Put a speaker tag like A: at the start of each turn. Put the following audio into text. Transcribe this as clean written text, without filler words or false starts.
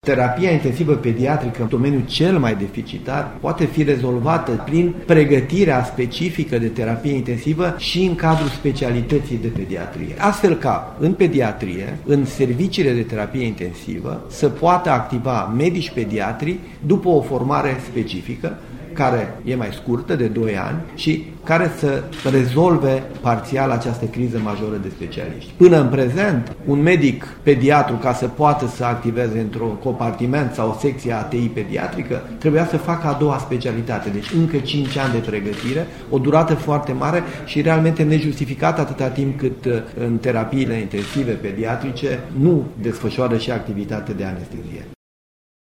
A: terapia intensivă pediatrică, domeniul cel mai deficitar, poate fi rezolvată prin pregătirea specifică de terapie intensivă și în cadrul specialității de pediatrie. Astfel ca în pediatrie, în serviciile de terapie intensivă, să poată activa medici pediatri după o formare specifică, care e mai scurtă, de 2 ani, și care să rezolve parțial această criză majoră de specialiști. Până în prezent, un medic pediatru, ca să poată să activeze într-un compartiment sau o secție ATI pediatrică, trebuia să facă a doua specialitate, deci încă 5 ani de pregătire, o durată foarte mare și realmente nejustificată atâta timp cât în terapiile intensive pediatrice nu desfășoară și activitate de anestezie.